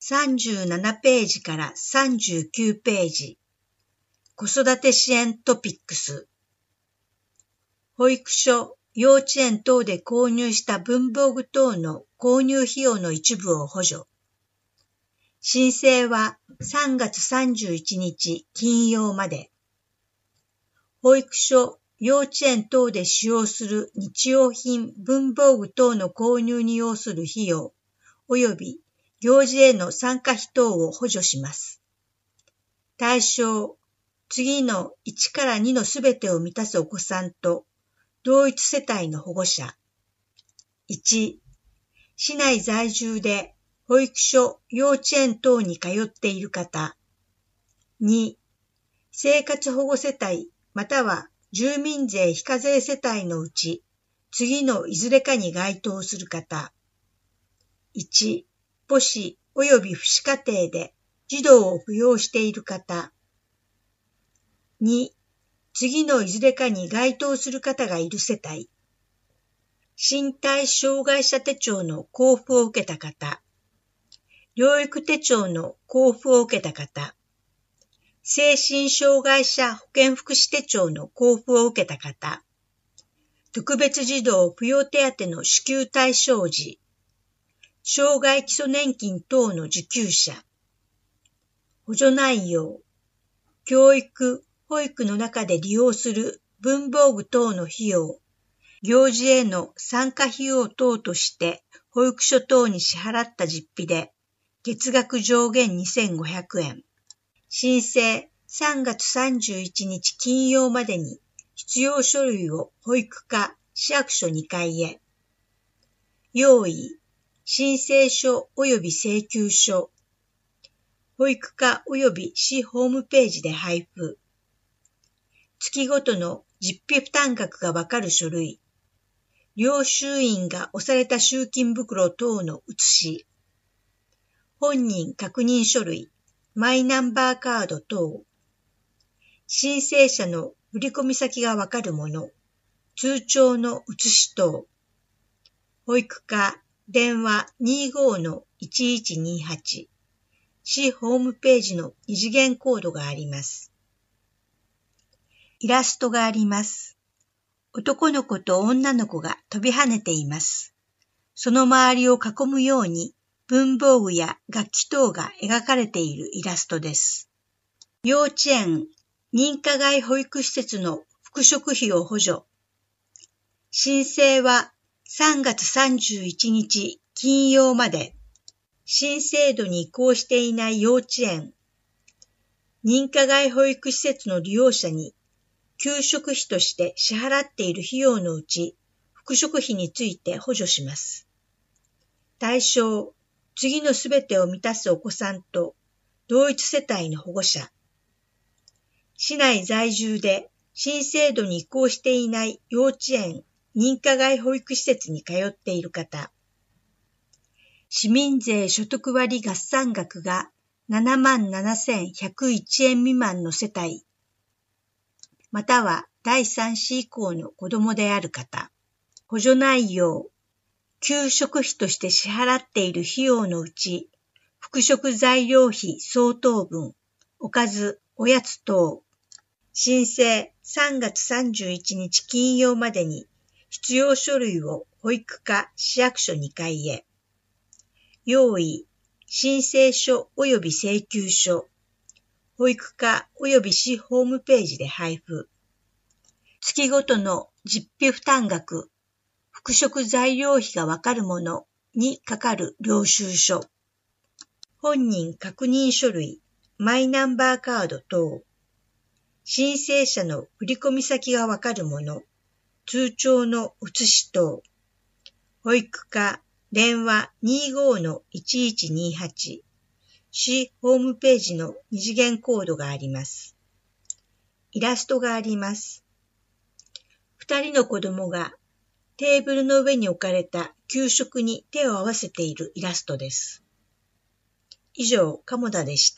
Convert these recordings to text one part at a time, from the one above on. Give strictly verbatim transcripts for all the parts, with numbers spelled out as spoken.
さんじゅうななページからさんじゅうきゅうページ。子育て支援トピックス。保育所、幼稚園等で購入した文房具等の購入費用の一部を補助。申請はさんがつさんじゅういちにち金曜まで。保育所、幼稚園等で使用する日用品、文房具等の購入に要する費用、及び行事への参加費等を補助します。対象、次のいちからにのすべてを満たすお子さんと、同一世帯の保護者。いち、市内在住で保育所、幼稚園等に通っている方。に、生活保護世帯または住民税非課税世帯のうち、次のいずれかに該当する方。いち、母子及び父子家庭で児童を扶養している方。に、次のいずれかに該当する方がいる世帯。身体障害者手帳の交付を受けた方。療育手帳の交付を受けた方。精神障害者保健福祉手帳の交付を受けた方。特別児童扶養手当の支給対象時。障害基礎年金等の受給者。補助内容。教育、保育の中で利用する文房具等の費用。行事への参加費用等として保育所等に支払った実費で、月額上限にせんごひゃくえん。申請さんがつさんじゅういちにち金曜までに必要書類を保育課、市役所にかいへ。用意、申請書及び請求書。保育課及び市ホームページで配布。月ごとの実費負担額がわかる書類。領収印が押された集金袋等の写し。本人確認書類、マイナンバーカード等。申請者の振込先がわかるもの。通帳の写し等。保育課、電話 にじゅうごのいちいちにはち。市ホームページの二次元コードがあります。イラストがあります。男の子と女の子が飛び跳ねています。その周りを囲むように文房具や楽器等が描かれているイラストです。幼稚園、認可外保育施設の復職費を補助。申請はさんがつさんじゅういちにち金曜まで。新制度に移行していない幼稚園、認可外保育施設の利用者に給食費として支払っている費用のうち、復職費について補助します。対象、次のすべてを満たすお子さんと同一世帯の保護者。市内在住で新制度に移行していない幼稚園、認可外保育施設に通っている方。市民税所得割合算額がななまんななせんひゃくいちえん未満の世帯、またはだいさん子以降の子供である方。補助内容、給食費として支払っている費用のうち、復職材料費相当分、おかず、おやつ等。申請さんがつさんじゅういちにち金曜までに必要書類を保育課、市役所にかいへ。用意、申請書及び請求書。保育課及び市ホームページで配布。月ごとの実費負担額、復職材料費がわかるものにかかる領収書。本人確認書類、マイナンバーカード等。申請者の振込先がわかるもの、通帳の写し等。保育課、電話 にじゅうごのいちいちにはち。市ホームページの二次元コードがあります。イラストがあります。二人の子供がテーブルの上に置かれた給食に手を合わせているイラストです。以上、鴨田でした。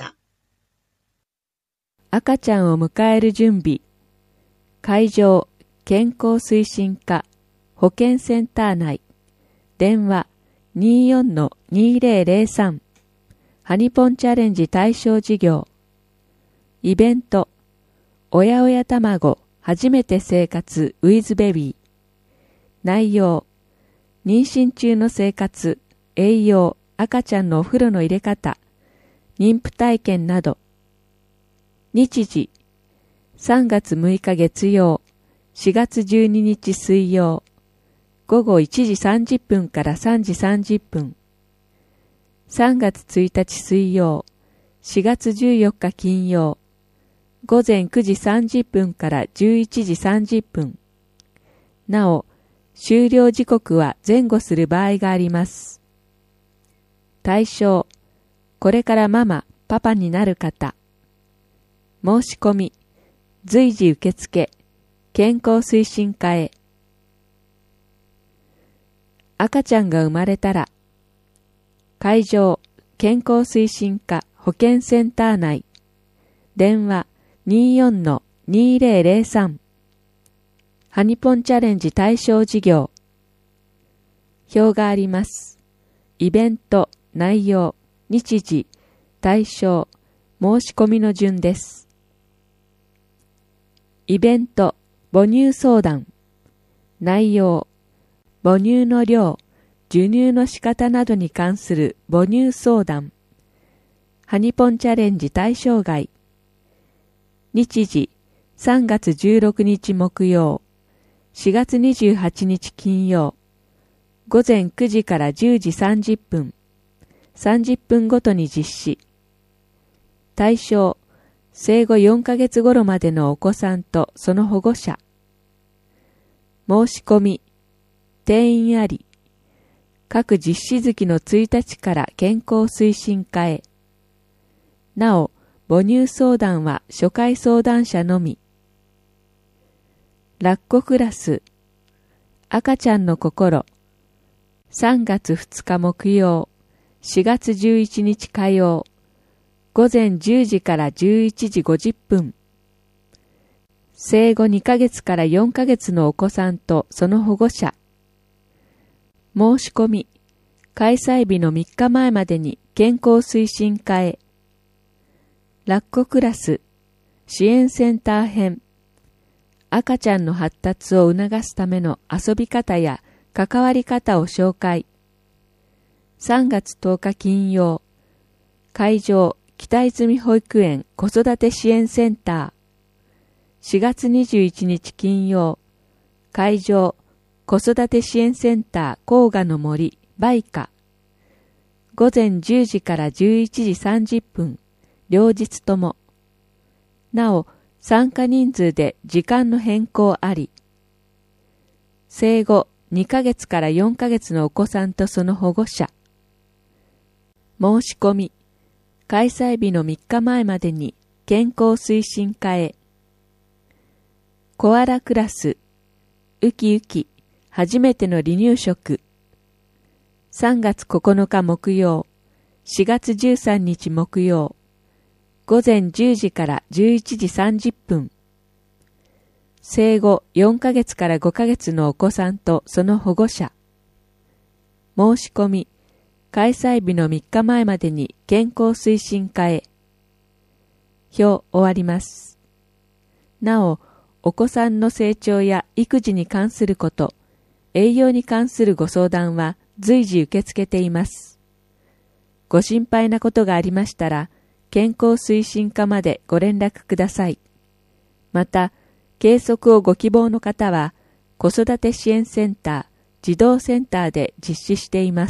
赤ちゃんを迎える準備。会場、健康推進課、保健センター内。電話 にじゅうよんのにせんさん。 ハニポンチャレンジ対象事業。イベント、おやおや卵、初めて生活 with ベビー。内容、妊娠中の生活、栄養、赤ちゃんのお風呂の入れ方、妊婦体験など。日時、さんがつむいか月曜、しがつじゅうににち水曜、ごごいちじさんじゅっぷんからさんじさんじゅっぷん。さんがつついたち水曜、しがつじゅうよっか金曜、ごぜんくじさんじゅっぷんからじゅういちじさんじゅっぷん。なお、終了時刻は前後する場合があります。対象、これからママ、パパになる方。申し込み、随時受付、健康推進課へ。赤ちゃんが生まれたら、会場、健康推進課保健センター内、電話 にじゅうよん にせんさん。ハニポンチャレンジ対象事業。表があります。イベント、内容、日時、対象、申し込みの順です。イベント、母乳相談。内容、母乳の量、授乳の仕方などに関する母乳相談。ハニポンチャレンジ対象外。日時、さんがつじゅうろくにち木曜、しがつにじゅうはちにち金曜、ごぜんくじからじゅうじさんじゅっぷん、さんじゅっぷんごとに実施。対象、生後よんかげつ頃までのお子さんとその保護者。申し込み、定員あり。各実施月のついたちから健康推進課へ。なお、母乳相談は初回相談者のみ。ラッコクラス、赤ちゃんの心。さんがつふつか木曜、しがつじゅういちにち火曜、ごぜんじゅうじからじゅういちじごじゅっぷん。生後にかげつからよんかげつのお子さんとその保護者。申し込み、開催日のみっかまえまでに健康推進課へ。ラッコクラス、支援センター編。赤ちゃんの発達を促すための遊び方や関わり方を紹介。さんがつとおか金曜、会場、北泉保育園子育て支援センター。しがつにじゅういちにち金曜、会場、子育て支援センター甲賀の森、バイカ。ごぜんじゅうじからじゅういちじさんじゅっぷん、両日とも。なお、参加人数で時間の変更あり。生後にかげつからよんかげつのお子さんとその保護者。申し込み、開催日のみっかまえまでに健康推進課へ。コアラクラス、ウキウキ、初めての離乳食。さんがつここのか木曜、しがつじゅうさんにち木曜、ごぜんじゅうじからじゅういちじさんじゅっぷん。生後よんかげつからごかげつのお子さんとその保護者。申し込み、開催日のみっかまえまでに健康推進課へ。表終わります。なお、お子さんの成長や育児に関すること、栄養に関するご相談は随時受け付けています。ご心配なことがありましたら、健康推進課までご連絡ください。また、計測をご希望の方は、子育て支援センター、児童センターで実施しています。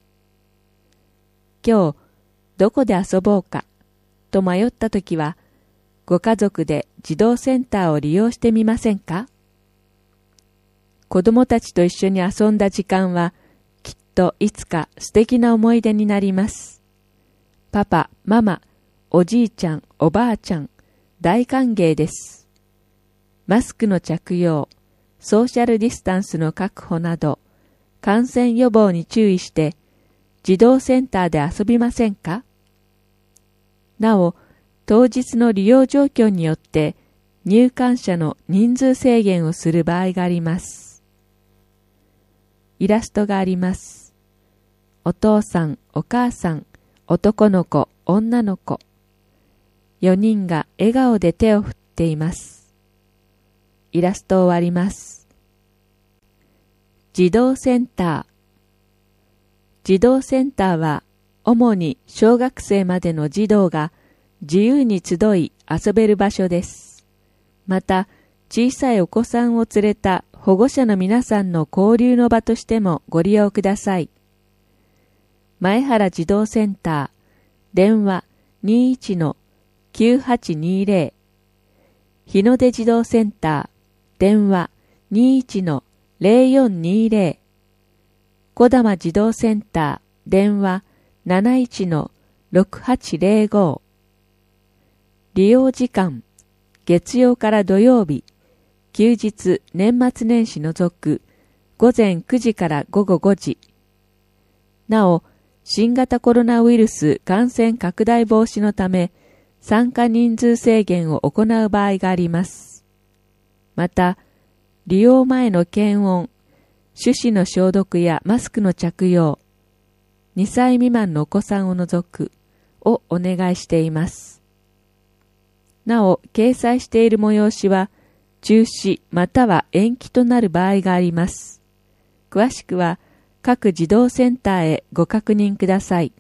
今日、どこで遊ぼうか、と迷ったときは、ご家族で児童センターを利用してみませんか？子供たちと一緒に遊んだ時間は、きっといつか素敵な思い出になります。パパ、ママ、おじいちゃん、おばあちゃん、大歓迎です。マスクの着用、ソーシャルディスタンスの確保など、感染予防に注意して、児童センターで遊びませんか？なお、当日の利用状況によって、入館者の人数制限をする場合があります。イラストがあります。お父さん、お母さん、 男の子、女の子。よにんが笑顔で手を振っています。イラストを終わります。児童センター。児童センターは主に小学生までの児童が自由に集い遊べる場所です。また、小さいお子さんを連れた保護者の皆さんの交流の場としてもご利用ください。前原児童センター、電話 にじゅういちのきゅうはちにーぜろ。日の出児童センター、電話 にじゅういちのぜろよんにーぜろ。小玉児童センター、電話 なないちのろくはちぜろご。利用時間、月曜から土曜日、休日年末年始除く、午前くじから午後ごじ。なお、新型コロナウイルス感染拡大防止のため、参加人数制限を行う場合があります。また、利用前の検温、手指の消毒やマスクの着用、にさい未満のお子さんを除くをお願いしています。なお、掲載している催しは、中止または延期となる場合があります。詳しくは、各児童センターへご確認ください。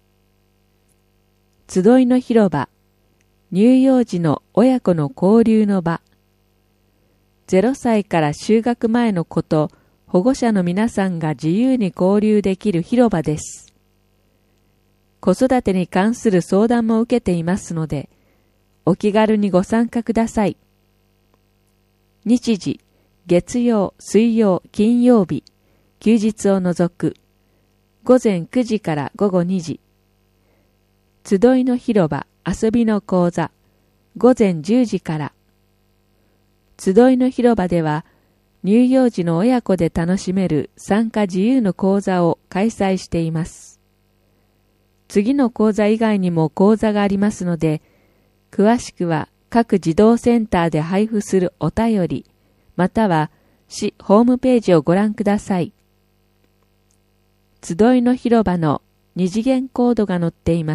集いの広場、乳幼児の親子の交流の場。ゼロさいから就学前の子と保護者の皆さんが自由に交流できる広場です。子育てに関する相談も受けていますので、お気軽にご参加ください。日時、月曜、水曜、金曜日、休日を除く、午前くじから午後にじ。集いの広場、遊びの講座、午前じゅうじから。集いの広場では、乳幼児の親子で楽しめる参加自由の講座を開催しています。次の講座以外にも講座がありますので、詳しくは各児童センターで配布するお便り、または市ホームページをご覧ください。集いの広場の二次元コードが載っています。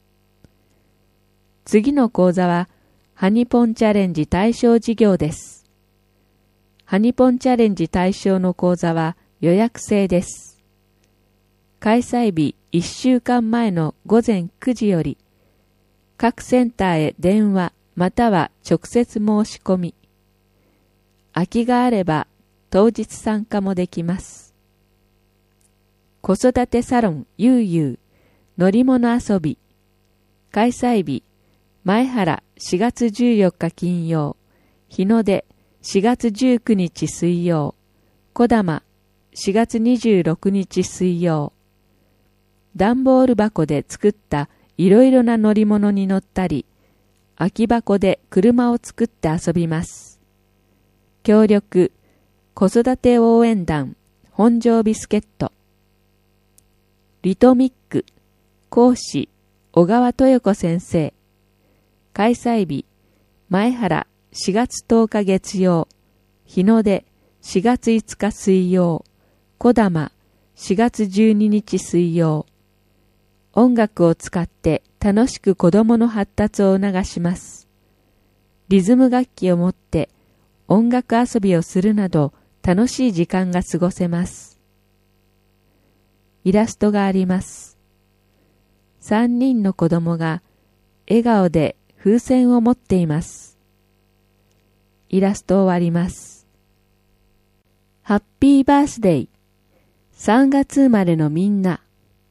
次の講座は、ハニポンチャレンジ対象事業です。ハニポンチャレンジ対象の講座は予約制です。開催日いっしゅうかんまえの午前くじより、各センターへ電話または直接申し込み。空きがあれば当日参加もできます。子育てサロンゆうゆう乗り物遊び。開催日前原しがつじゅうよっか金曜、日の出しがつじゅうくにち水曜、小玉しがつにじゅうろくにち水曜。段ボール箱で作ったいろいろな乗り物に乗ったり、空き箱で車を作って遊びます。協力、子育て応援団、本庄ビスケット。リトミック、講師、小川豊子先生。開催日、前原しがつとおか月曜、日の出しがついつか水曜、小玉しがつじゅうににち水曜。音楽を使って楽しく子供の発達を促します。リズム楽器を持って音楽遊びをするなど楽しい時間が過ごせます。イラストがあります。さんにんの子供が笑顔で風船を持っています。イラスト終わります。ハッピーバースデー。さんがつ生まれのみんな。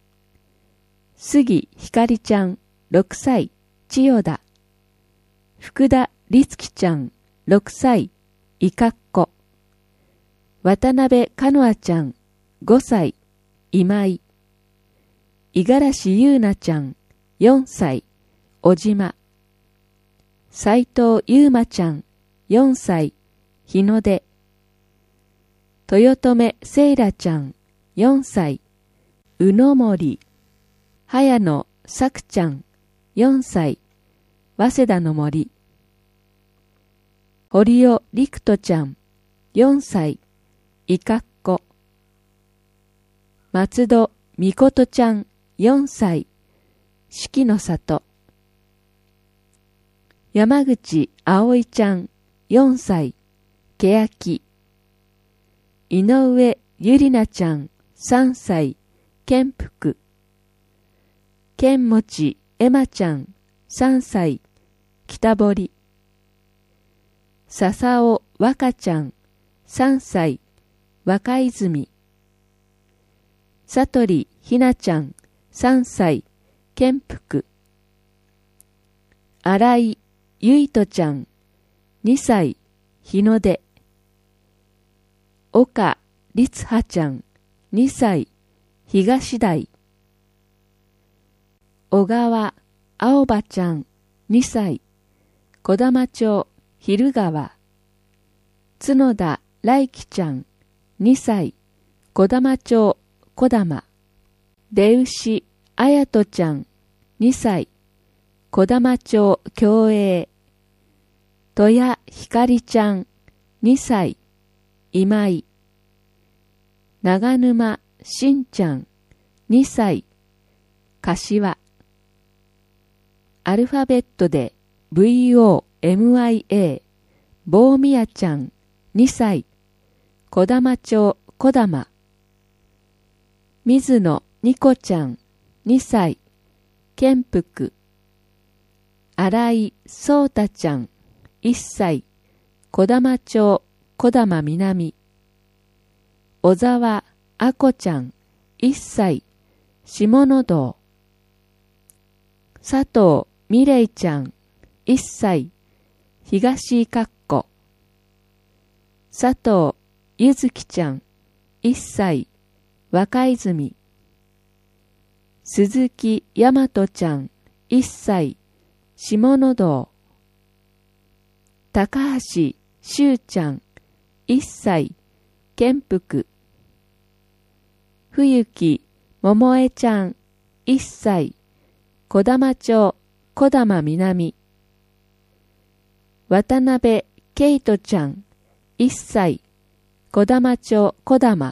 杉ひかりちゃん、ろくさい、千代田。福田律樹ちゃん、ろくさい、いかっこ。渡辺かのあちゃん、ごさい、今井。五十嵐優奈ちゃん、よんさい、小島。斉藤優馬ちゃん、よんさい、日の出。豊留せいらちゃん、よんさい、宇野森。早野さくちゃん、よんさい、早稲田の森。堀尾陸斗ちゃん、よんさい、いかっこ。松戸みことちゃん、よんさい、 四季の里。山口葵ちゃん、よんさい、欅。井上ゆりなちゃん、さんさい、建福。剣持エマちゃん、さんさい、北堀。笹尾若ちゃん、さんさい、若泉。悟りひなちゃん、さんさい、建福。新井ゆいとちゃん、にさい、日の出。岡律葉ちゃん、にさい、東台。小川青葉ちゃん、にさい、児玉町昼川。角田来希ちゃん、にさい、児玉町児玉。出牛綾人ちゃん、にさい、児玉町共栄。戸谷ひかりちゃん、にさい、今井。長沼しんちゃん、にさい、柏。アルファベットで ブイオーエムアイエー、坊宮ちゃん、にさい、児玉町児玉。水野にこちゃん、にさい、建福。新井聡太ちゃん、いっさい、児玉町児玉南。小沢あこちゃん、いっさい、下野道。佐藤美玲ちゃん、いっさい、東かっこ。佐藤ゆずきちゃん、いっさい、若泉。鈴木大和ちゃん、いっさい、下野道。高橋修ちゃん、いっさい、建福。冬木桃江ちゃん、いっさい、児玉町児玉南。渡辺圭人ちゃん、いっさい、児玉町児玉。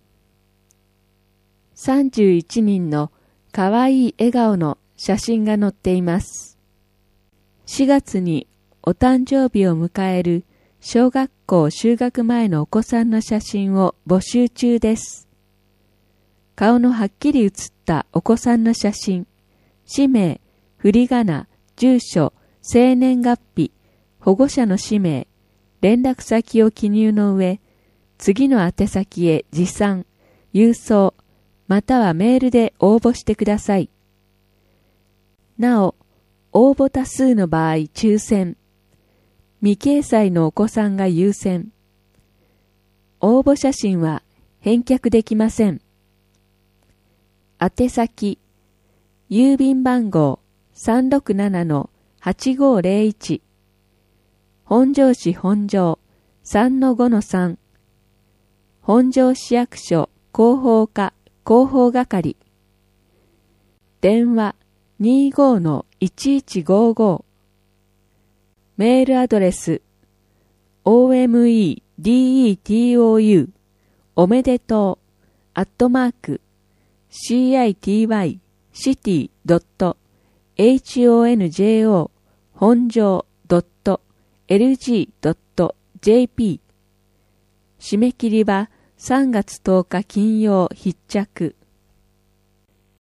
さんじゅういちにんのかわいい笑顔の写真が載っています。しがつにお誕生日を迎える小学校就学前のお子さんの写真を募集中です。顔のはっきり写ったお子さんの写真、氏名、振り仮名、住所、生年月日、保護者の氏名、連絡先を記入の上、次の宛先へ持参、郵送、またはメールで応募してください。なお、応募多数の場合抽選、未掲載のお子さんが優先。応募写真は返却できません。宛先、郵便番号 さんろくななのはちごーぜろいち 本庄市本庄 さんのごのさん 本庄市役所広報課広報係。電話 にじゅうごのいちいちごご。メールアドレス オーエムイーディーイーティーオーユー おめでとうアットマーク シーアイティーワイ シティ ドット エイチオーエヌジェーオー 本庄 ドット エルジー ドット ジェーピー。締め切りはさんがつとおか金曜必着。